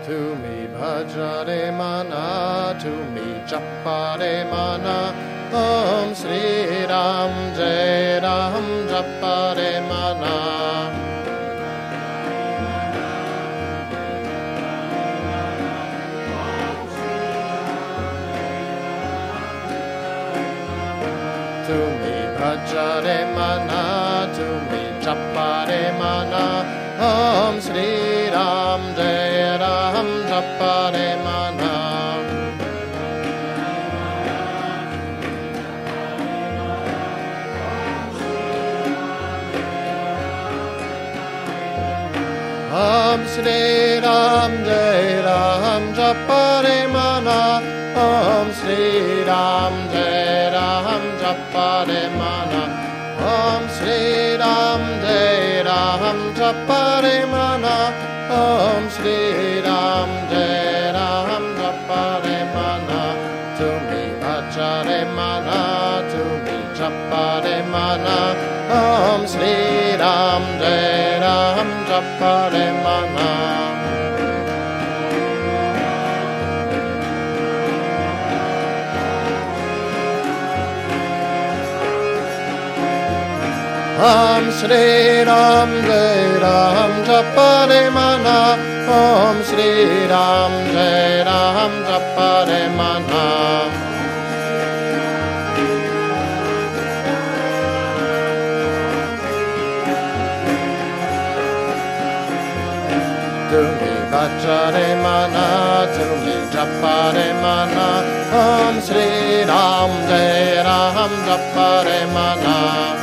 Tumi bhajare mana, tumi jappare mana, Om Sri Ram Jai Ram jappare mana. Tumi bhajare mana, tumi jappare mana, Om Sri Ram Jai Ram jappare mana. Om Sri Ram Jai Ram jappare mana, Om Sri Ram Jai Ram jappare mana, Om Sri Ram Jai Ram jappare mana, Om Sri Ram Jai Ram jappare mana. Tumi bhajare mana, tumi jappare mana, Om Sri Ram Jai Ram jappare mana. Om Sri Ram Jai Ram jappare mana, Om Sri Ram Jai Ram jappare mana. Tumi bhajare mana, tumi jappare mana, Om Sri Ram Jai Ram jappare mana.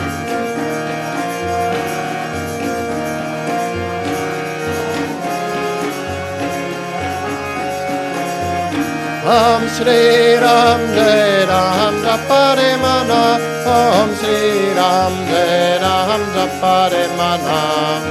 Om Sri Ram Jai Ram jappare mana, Om Sri Ram Jai Ram jappare mana.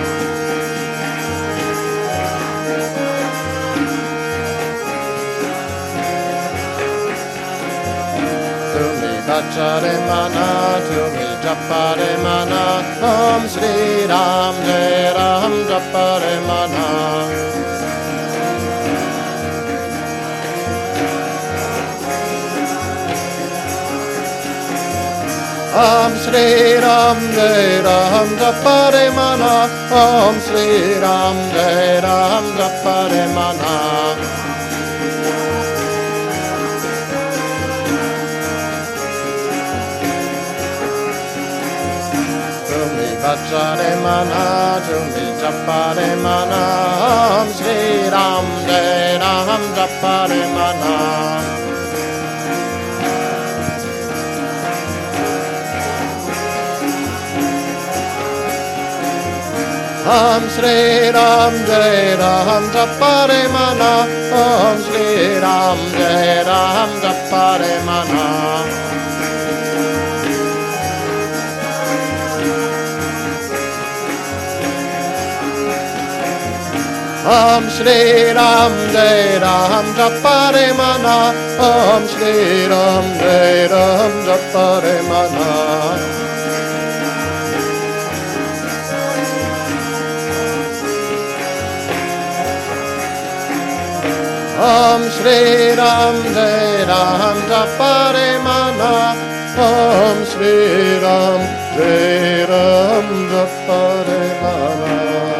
Tumi bhajare mana, tumi jappare mana, Om Sri Ram Jai Ram jappare mana. Om Sri Ram Jai Ram jappare mana, Om Sri Ram Jai Ram jappare mana. Tumi bhajare mana, tumi jappare mana, Om Sri Ram Jai Ram jappare mana. Om Sri Ram Jai Ram jappare mana, Om Sri Ram Jai Ram jappare mana. Om Sri Ram Jai Ram jappare mana, Om Sri Ram Jai Ram jappare mana. Om Sri Ram Jai Ram jappare mana, Om Sri Ram Jai Ram jappare mana.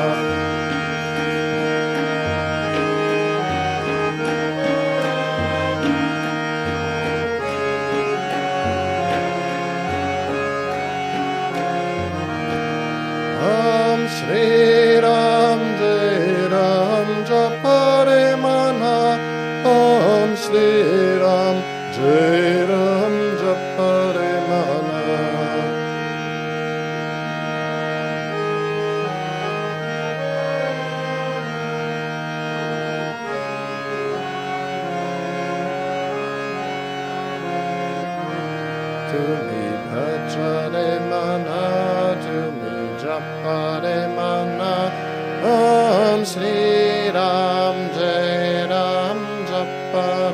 Om Sri Ram Jai Ram jappare mana, Om Sri Ram Jai Ram jappare mana. Tumi bhajare mana, tumi jappare mana, Om Sri Ram Jai Ram jappare